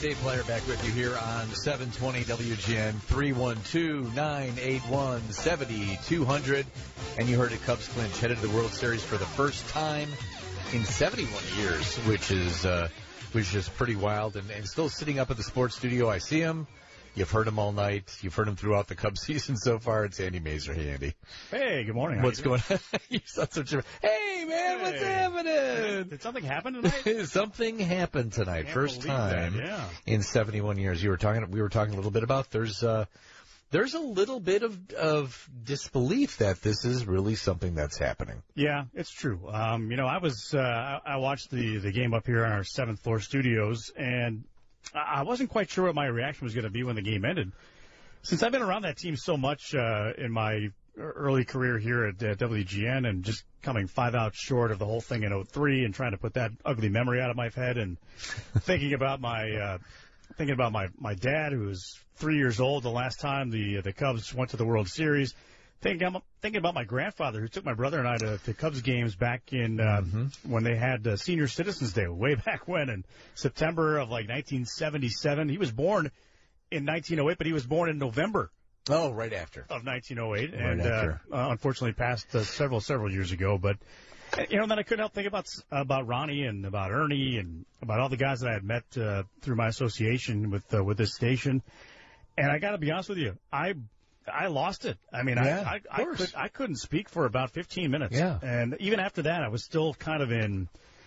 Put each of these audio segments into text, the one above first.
Dave Blair back with you here on 720 WGN, 312-981-7200. And you heard it, Cubs clinch, headed to the World Series for the first time in 71 years, which is pretty wild. And still sitting up at the sports studio, I see him. You've heard him all night. You've heard him throughout the Cubs season so far. It's Andy Masur. Hey, Andy. Hey, good morning. What's going on? You sound so chipper. Hey, man, what's happening? Did something happen tonight? Something happened tonight. First time in 71 years. We were talking a little bit about there's a little bit of disbelief that this is really something that's happening. Yeah, it's true. I watched the game up here on our 7th floor studios, and I wasn't quite sure what my reaction was going to be when the game ended. Since I've been around that team so much in my early career here at WGN and just coming 5 outs short of the whole thing in 03 and trying to put that ugly memory out of my head and thinking about my dad, who was 3 years old the last time the Cubs went to the World Series. Thinking about my grandfather, who took my brother and I to Cubs games back in when they had Senior Citizens Day, way back when, in September of 1977. He was born in 1908, but he was born in November. Oh, right after. Of 1908, and unfortunately passed several years ago. But then I couldn't help think about Ronnie and about Ernie and about all the guys that I had met through my association with this station. And I got to be honest with you, I lost it. I mean, I couldn't speak for about 15 minutes. Yeah. And even after that, I was still kind of in,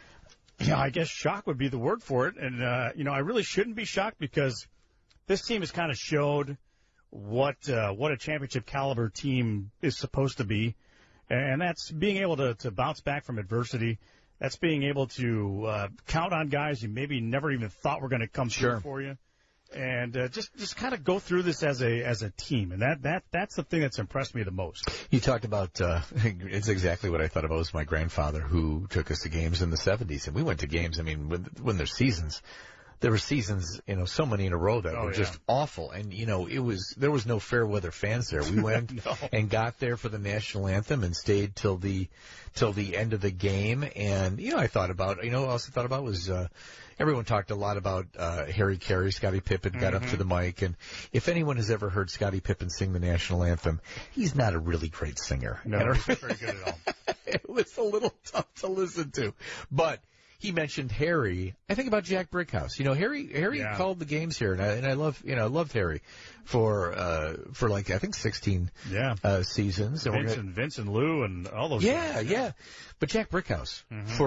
I guess shock would be the word for it. And, I really shouldn't be shocked because this team has kind of showed what a championship caliber team is supposed to be. And that's being able to bounce back from adversity. That's being able to count on guys you maybe never even thought were going to come through for you. And just kind of go through this as a team, and that's the thing that's impressed me the most. You talked about it's exactly what I thought about. Was my grandfather who took us to games in the 70s, and we went to games. I mean, when there's seasons, there were seasons, so many in a row that were just awful, and there was no fair weather fans there. We went and got there for the national anthem and stayed till the end of the game, and I thought about what I also thought about was. Everyone talked a lot about Harry Carey. Scottie Pippen got up to the mic, and if anyone has ever heard Scottie Pippen sing the national anthem, he's not a really great singer. No, he's not very good at all. It was a little tough to listen to, but he mentioned Harry. I think about Jack Brickhouse. Harry called the games here, and I loved Harry for I think 16 seasons. Vince and Lou and all those guys. Yeah. But Jack Brickhouse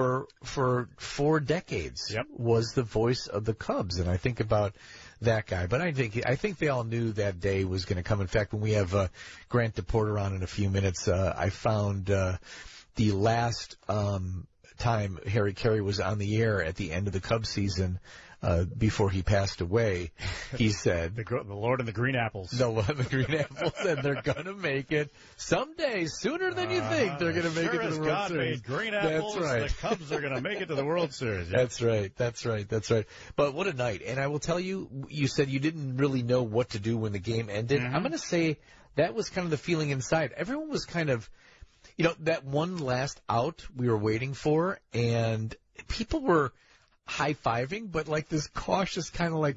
for 4 decades was the voice of the Cubs, and I think about that guy. But I think they all knew that day was going to come. In fact, when we have Grant DePorter on in a few minutes, I found the last time Harry Carey was on the air at the end of the Cubs season before he passed away. He said, the Lord and the Green Apples. The Lord and the Green Apples, and they're going to make it someday, sooner than you think. They're going to make it to the World God Series. Made Green Apples, that's right. The Cubs are going to make it to the World Series. Yeah. That's right. But what a night. And I will tell you, you said you didn't really know what to do when the game ended. I'm going to say that was kind of the feeling inside. Everyone was kind of, that one last out we were waiting for, and people were high-fiving, but like this cautious kind of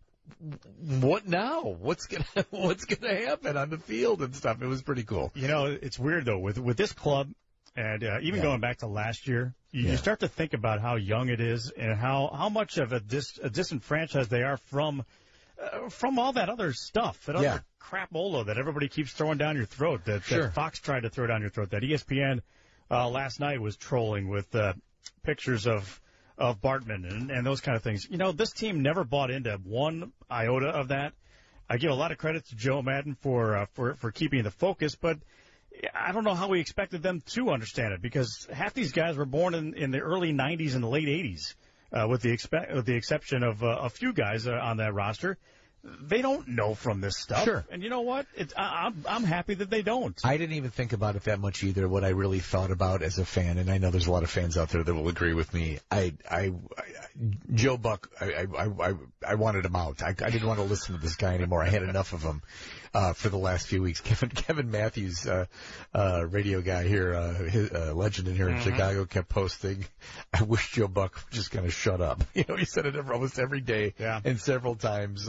what now? What's gonna happen on the field and stuff? It was pretty cool. It's weird though with this club, and even going back to last year, you start to think about how young it is and how much of a disenfranchised they are from all that other stuff, that other crapola that everybody keeps throwing down your throat, that Fox tried to throw down your throat, that ESPN last night was trolling with pictures of Bartman and those kind of things. This team never bought into one iota of that. I give a lot of credit to Joe Madden for keeping the focus, but I don't know how we expected them to understand it, because half these guys were born in the early 90s and the late 80s, with the exception of a few guys on that roster. They don't know from this stuff. Sure. And you know what? I'm happy that they don't. I didn't even think about it that much either. What I really thought about as a fan, and I know there's a lot of fans out there that will agree with me, Joe Buck, I wanted him out. I didn't want to listen to this guy anymore. I had enough of him. for the last few weeks. Kevin Matthews, radio guy here, legend in here in Chicago, kept posting, "I wish Joe Buck was just going to shut up." He said it almost every day and several times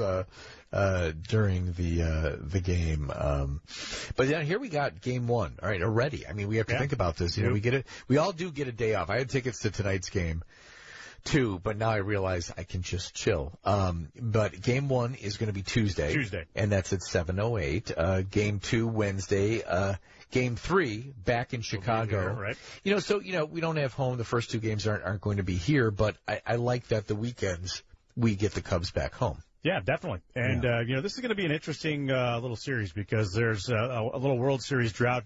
during the game. But then here we got game one. All right, already. I mean, we have to think about this. We all do get a day off. I had tickets to tonight's game too, but now I realize I can just chill. But game one is going to be Tuesday, and that's at 7:08. Game two Wednesday. Game three back in Chicago. Here, right? So we don't have home. The first two games aren't going to be here, but I like that the weekends we get the Cubs back home. Yeah, definitely. And this is going to be an interesting little series because there's a little World Series drought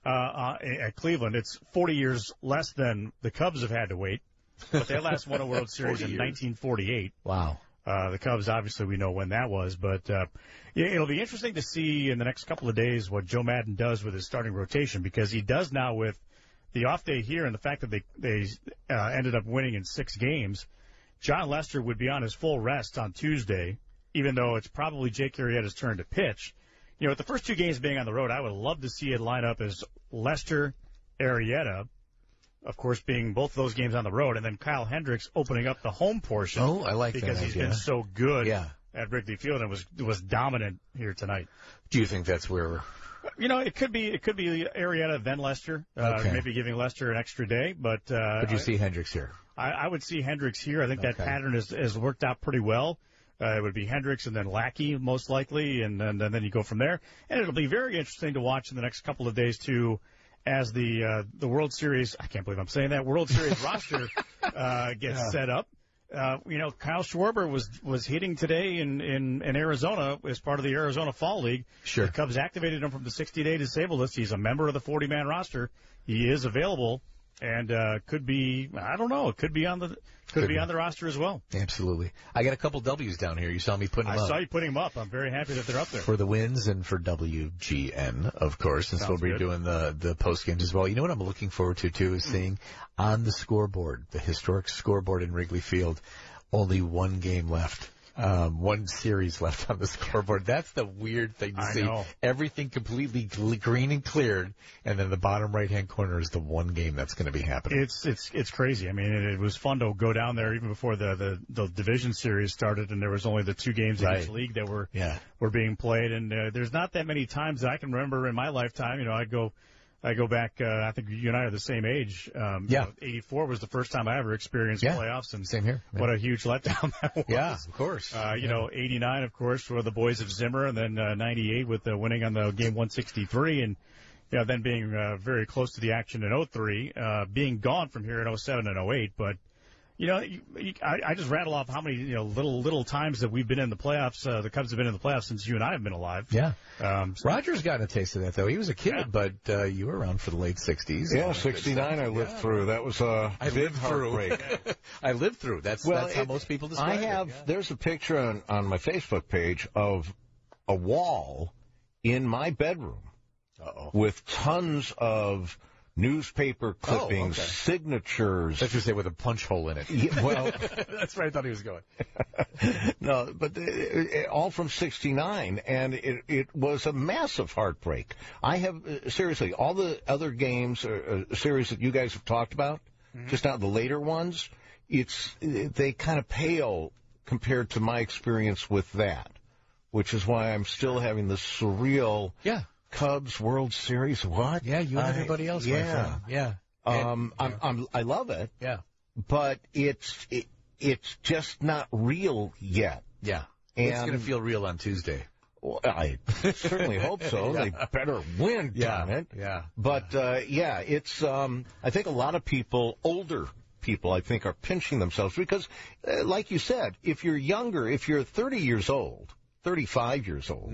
at Cleveland. It's 40 years less than the Cubs have had to wait. But they last won a World Series in 1948. Wow. The Cubs, obviously, we know when that was. But it'll be interesting to see in the next couple of days what Joe Maddon does with his starting rotation, because he does now with the off day here and the fact that they ended up winning in 6 games. John Lester would be on his full rest on Tuesday, even though it's probably Jake Arrieta's turn to pitch. With the first 2 games being on the road, I would love to see it line up as Lester, Arrieta, of course, being both of those games on the road, and then Kyle Hendricks opening up the home portion. Oh, I like that because he's been so good at Wrigley Field and was dominant here tonight. Do you think that's where? It could be Arrieta then Lester, maybe giving Lester an extra day. But you see Hendricks here? I would see Hendricks here. I think that pattern has worked out pretty well. It would be Hendricks and then Lackey most likely, and then you go from there. And it'll be very interesting to watch in the next couple of days too, as the World Series, I can't believe I'm saying that, World Series roster gets set up. Kyle Schwarber was hitting today in Arizona as part of the Arizona Fall League. Sure. The Cubs activated him from the 60-day disabled list. He's a member of the 40-man roster. He is available and could be, I don't know, could be on the roster as well. Absolutely. I got a couple W's down here. You saw me putting them up. I saw you putting them up. I'm very happy that they're up there. For the wins and for WGN, of course, since we'll be doing the post games as well. You know what I'm looking forward to, too, is seeing on the scoreboard, the historic scoreboard in Wrigley Field, only one game left. One series left on the scoreboard. That's the weird thing to see. Know. Everything completely green and cleared, and then the bottom right-hand corner is the one game that's going to be happening. It's crazy. I mean, it was fun to go down there even before the division series started, and there was only the 2 games in each league that were being played. And there's not that many times that I can remember in my lifetime. I go back, I think you and I are the same age. 84 was the first time I ever experienced playoffs. And same here. What a huge letdown that was. Yeah, of course. 89, of course, were the boys of Zimmer, and then 98 with the winning on the game 163. And, then being very close to the action in 03, being gone from here in 07 and 08. But, I just rattle off how many, little times that we've been in the playoffs. The Cubs have been in the playoffs since you and I have been alive. Yeah. Roger's gotten a taste of that, though. He was a kid, but you were around for the late 60s. Yeah, 69 I lived through. That was a big heartbreak. I lived through. That's how most people describe it. There's a picture on my Facebook page of a wall in my bedroom with tons of newspaper clippings, signatures. Let's just say with a punch hole in it. Yeah, well, that's where I thought he was going. No, but all from 69, and it was a massive heartbreak. I have, seriously, all the other games, series that you guys have talked about, just now the later ones, they kind of pale compared to my experience with that, which is why I'm still having this surreal... Cubs World Series, what? Yeah, you and everybody else, my friend. Yeah. I love it. Yeah. But it's just not real yet. Yeah. It's going to feel real on Tuesday. Well, I certainly hope so. They better win, damn it. Yeah. But, it's, I think a lot of people, older people, I think, are pinching themselves because, like you said, if you're younger, if you're 30 years old, 35 years old,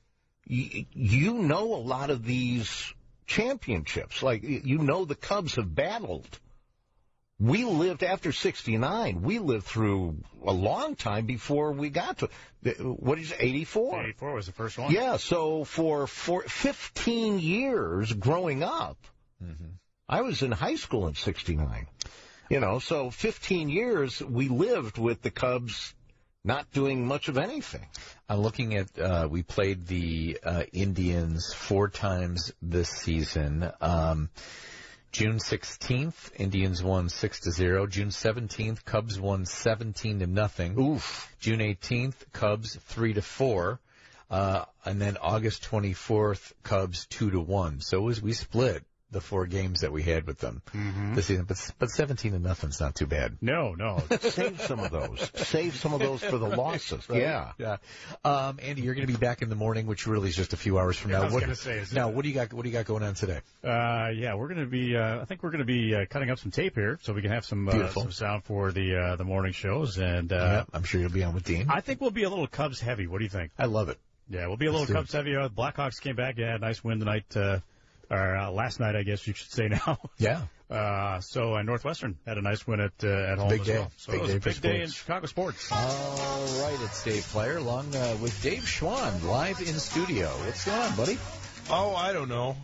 you know a lot of these championships. Like, the Cubs have battled. We lived after 69. We lived through a long time before we got to, 84? 84 was the first one. Yeah, so for 15 years growing up, I was in high school in 69. So 15 years we lived with the Cubs not doing much of anything. I'm looking at, we played the Indians 4 times this season. June 16th, Indians won 6-0. June 17th, Cubs won 17-0. Oof. June 18th, Cubs 3-4. And then August 24th, Cubs 2-1. So we split the 4 games that we had with them this season, but 17-0's not too bad. No. Save some of those. Save some of those for the losses. Right? Yeah. Andy, you're going to be back in the morning, which really is just a few hours from now. I was going to say. What do you got going on today? We're going to be. I think we're going to be cutting up some tape here, so we can have some sound for the morning shows. And I'm sure you'll be on with Dean. I think we'll be a little Cubs heavy. What do you think? I love it. Yeah, we'll be a little Cubs heavy. Blackhawks came back. Yeah, nice win tonight. Or last night, I guess you should say now. Yeah. So Northwestern had a nice win at home big as day. well. So it was a big day in Chicago sports. All right, it's Dave Player along with Dave Schwann live in studio. What's going on, buddy? Oh, I don't know.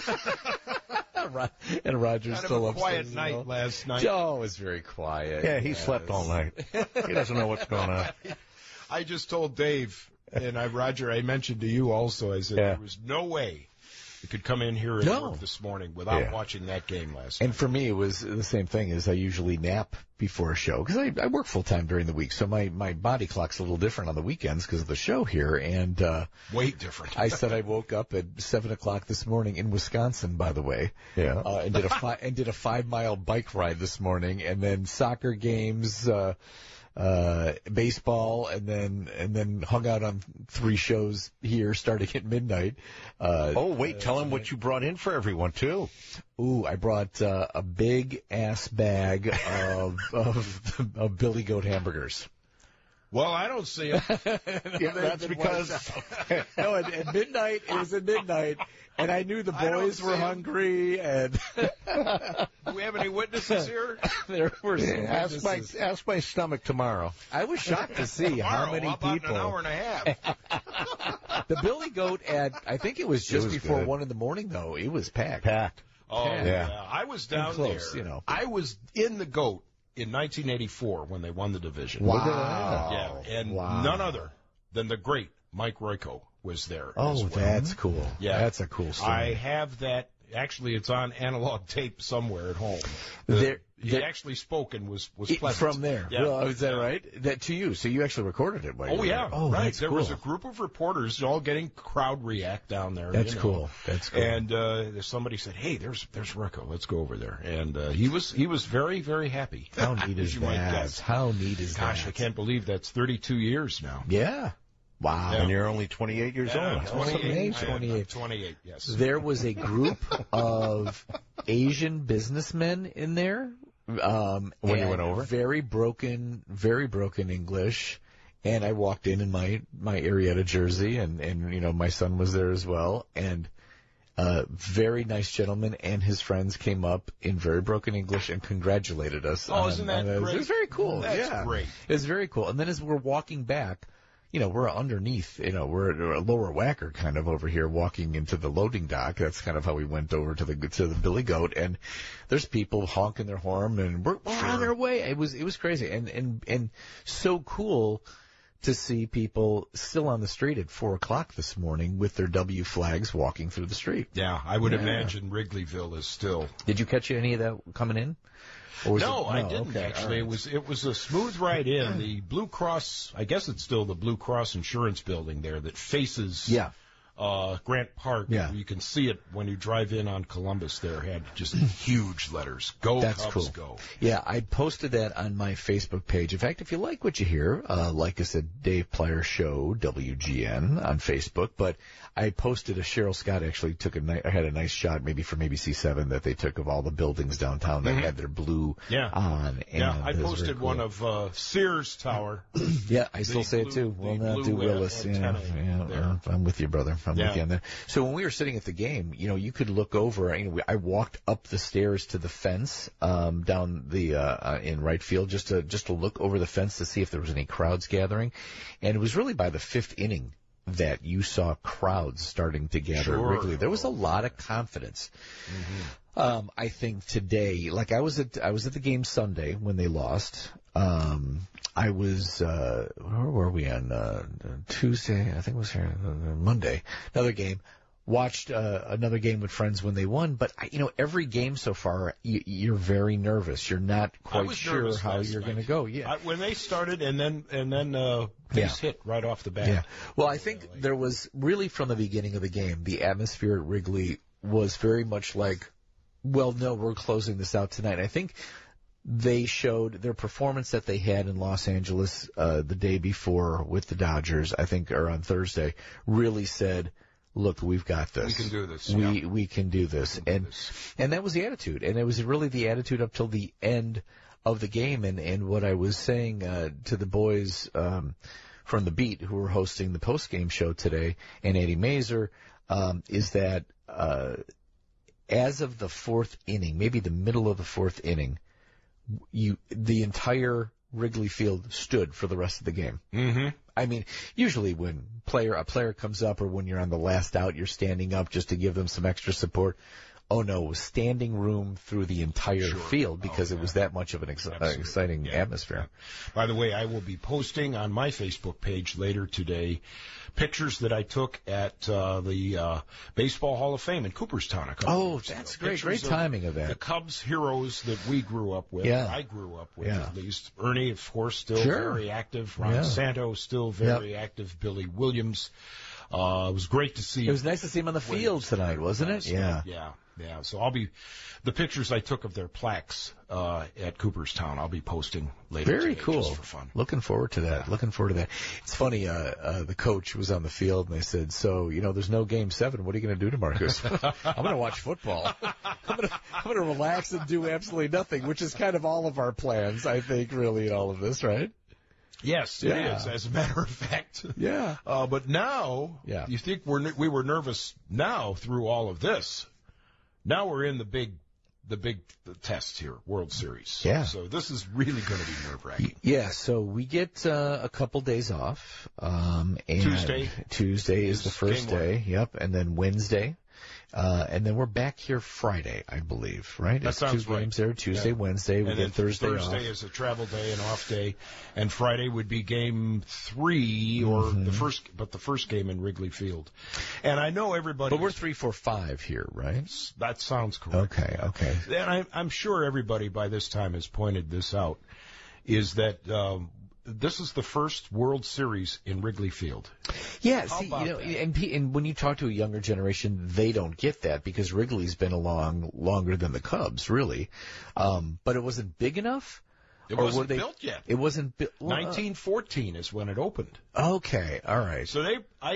And Roger's still a quiet upstairs. night last night. Oh, it was very quiet. Yeah, he slept all night. He doesn't know what's going on. I just told Dave, and Roger, I mentioned to you also, I said there was no way you could come in here and work this morning without watching that game last night. And for me, it was the same thing as I usually nap before a show because I work full time during the week, so my body clock's a little different on the weekends because of the show here. And way different. I said I woke up at 7:00 this morning in Wisconsin, by the way. Yeah. And did a 5-mile bike ride this morning, and then soccer games. Baseball, and then hung out on 3 shows here starting at midnight. Tell him what you brought in for everyone too. Ooh, I brought a big ass bag of Billy Goat hamburgers. Well, I don't see it. That's because no, at midnight, it was at midnight, and I knew the boys were hungry, and do we have any witnesses here? There were some witnesses. Ask my stomach tomorrow. I was shocked to see how many about people. An hour and a half. The Billy Goat I think it was just before good. 1 a.m, though. It was packed. Oh, yeah. I was down close, there. you know. I was in the Goat in 1984 when they won the division. Wow. Yeah, and none other than the great Mike Royko was there. Oh, as well. That's cool. Yeah. That's a cool story. I have that. Actually, it's on analog tape somewhere at home. He actually spoke and was pleasant. From there. Yeah. Well, is that right? That to you. So you actually recorded it. Oh, yeah. Oh, right. That's there cool. was a group of reporters all getting crowd react down there. That's cool. That's cool. And somebody said, "Hey, there's Rico. Let's go over there." And he was very, very happy. How neat is you might that? guess. How neat is that? Gosh, I can't believe that's 32 years now. Yeah. Wow. And you're only 28 years old. 28, yes. There was a group of Asian businessmen in there. When you went over? Very broken English. And I walked in my Arietta jersey, and you know, my son was there as well. And very nice gentleman and his friends came up in very broken English and congratulated us. Isn't that great? It was very cool. That's great. It was very cool. And then as we're walking back, you know, we're underneath, you know, we're a lower whacker kind of over here walking into the loading dock. That's kind of how we went over to the Billy Goat, and there's people honking their horn, and we're on our way. It was crazy and so cool to see people still on the street at 4:00 this morning with their W flags walking through the street. Yeah, I would imagine Wrigleyville is still. Did you catch any of that coming in? No, I didn't okay, actually. Right. It was a smooth ride in. The Blue Cross, I guess it's still the Blue Cross Insurance Building there that faces Grant Park. Yeah. You can see it when you drive in on Columbus there. Had just huge letters. Go That's Cubs, cool. go. Yeah, I posted that on my Facebook page. In fact, if you like what you hear, like I said, Dave Player Show, WGN on Facebook, but I posted Cheryl Scott actually took I had a nice shot maybe from ABC7 that they took of all the buildings downtown that had their blue on. And I posted one of Sears Tower. Yeah, I still say it too. We'll not do Willis. Yeah, I'm with you, brother. I'm with you on that. So when we were sitting at the game, you know, you could look over. You know, I walked up the stairs to the fence down the in right field just to look over the fence to see if there was any crowds gathering, and it was really by the 5th inning that you saw crowds starting to gather at Wrigley. There was a lot of confidence. I think today, like I was at the game Sunday when they lost. I was, where were we on, Tuesday? I think it was here, Monday. Another game. Watched another game with friends when they won, but every game so far, you're very nervous. You're not quite sure how you're going to go. Yeah, when they started, and then things hit right off the bat. Yeah. Well, I think there was really from the beginning of the game, the atmosphere at Wrigley was very much like, well, no, we're closing this out tonight. I think they showed their performance that they had in Los Angeles the day before with the Dodgers. I think, or on Thursday, really said, look, we've got this. We can do this. We can do this. And that was the attitude. And it was really the attitude up till the end of the game. And what I was saying to the boys from the beat who were hosting the post-game show today, and Eddie Mazer, is that as of the fourth inning, maybe the middle of the fourth inning, the entire Wrigley Field stood for the rest of the game. Mm-hmm. I mean, usually when a player comes up or when you're on the last out, you're standing up just to give them some extra support. Oh no, it was standing room through the entire field because it was that much of an exciting atmosphere. By the way, I will be posting on my Facebook page later today pictures that I took at the Baseball Hall of Fame in Cooperstown. That's great. Great timing of that. The Cubs heroes that we grew up with, I grew up with at least. Ernie, of course, still very active. Ron Santo, still very active. Billy Williams. It was great to see. It was nice to see him on the field tonight, wasn't it? Yeah. So the pictures I took of their plaques at Cooperstown, I'll be posting later. Very today, cool. Just for fun. Looking forward to that. It's funny. The coach was on the field and they said, "So there's no Game 7. What are you going to do, DeMarcus?" I'm going to watch football. I'm going to relax and do absolutely nothing, which is kind of all of our plans, I think, really, in all of this, right? Yes, it is, as a matter of fact. Yeah. But now, you think we were nervous now through all of this. Now we're in the big test here, World Series. Yeah. So this is really going to be nerve-wracking. Yeah, so we get a couple days off. And Tuesday is the first day. Yep, and then Wednesday. And then we're back here Friday, I believe, right? That sounds two games there, Tuesday, Wednesday. We get Thursday off. Thursday is a travel day, an off day, and Friday would be game 3 or the first game in Wrigley Field. And I know everybody. But we're 3, 4, 5 here, right? That sounds correct. Okay. And I'm sure everybody by this time has pointed this out, is that this is the first World Series in Wrigley Field. Yeah, and when you talk to a younger generation, they don't get that because Wrigley's been along longer than the Cubs, really. But it wasn't big enough? It wasn't built yet. It wasn't built. 1914 is when it opened. Okay, all right. So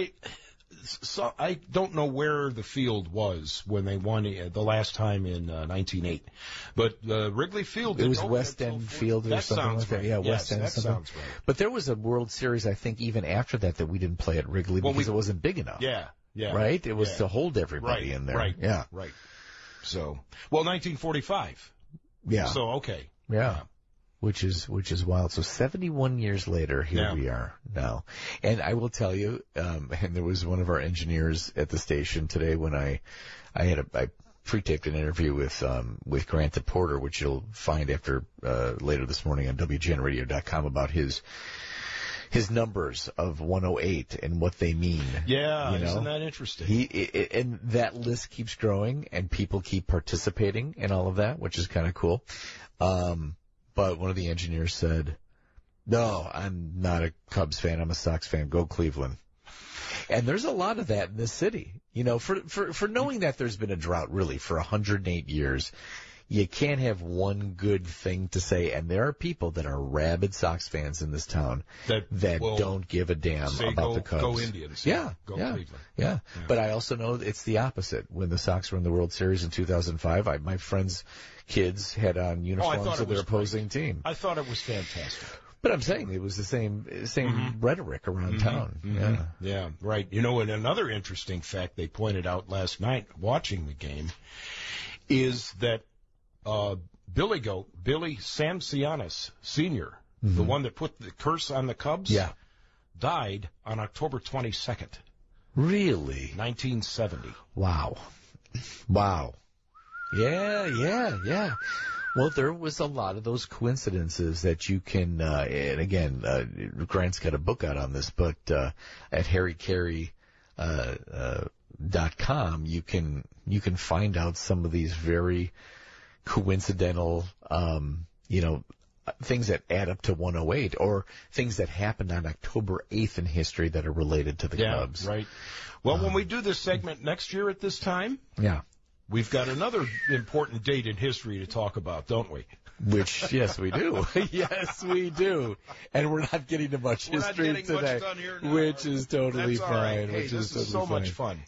I don't know where the field was when they won the last time in 1908, but Wrigley Field. It was West End Field or something like that. Right. Yeah, West End. That sounds right. But there was a World Series, I think, even after that we didn't play at Wrigley because it wasn't big enough. Yeah. Right. It was to hold everybody in there. Right. Yeah. Right. So, 1945. Yeah. So okay. Yeah. Which is wild. So 71 years later, here we are now. And I will tell you, and there was one of our engineers at the station today when I pre-taped an interview with Grant Porter, which you'll find after later this morning on WGNradio.com about his numbers of 108 and what they mean. Yeah, isn't that interesting? And that list keeps growing and people keep participating in all of that, which is kind of cool. But one of the engineers said, "No, I'm not a Cubs fan. I'm a Sox fan. Go Cleveland." And there's a lot of that in this city. For knowing that there's been a drought really for 108 years, you can't have one good thing to say. And there are people that are rabid Sox fans in this town that don't give a damn about the Cubs. Go Indians. Yeah. Go Cleveland. Yeah. But I also know it's the opposite. When the Sox were in the World Series in 2005, my friends' kids had on uniforms of their opposing team. I thought it was fantastic. But I'm saying it was the same rhetoric around town. Mm-hmm. Yeah, right. And another interesting fact they pointed out last night watching the game is that Billy Samsianis Sr., the one that put the curse on the Cubs, died on October 22nd. Really? 1970. Wow. Yeah. Well, there was a lot of those coincidences that you can, and again, Grant's got a book out on this, but at harrycarey.com, you can find out some of these very coincidental, things that add up to 108, or things that happened on October 8th in history that are related to the Cubs. Right. Well, when we do this segment next year at this time, we've got another important date in history to talk about, don't we? Which, yes, we do. Yes, we do. And we're not getting to much history today, which is totally fine. Hey, this is so much fun.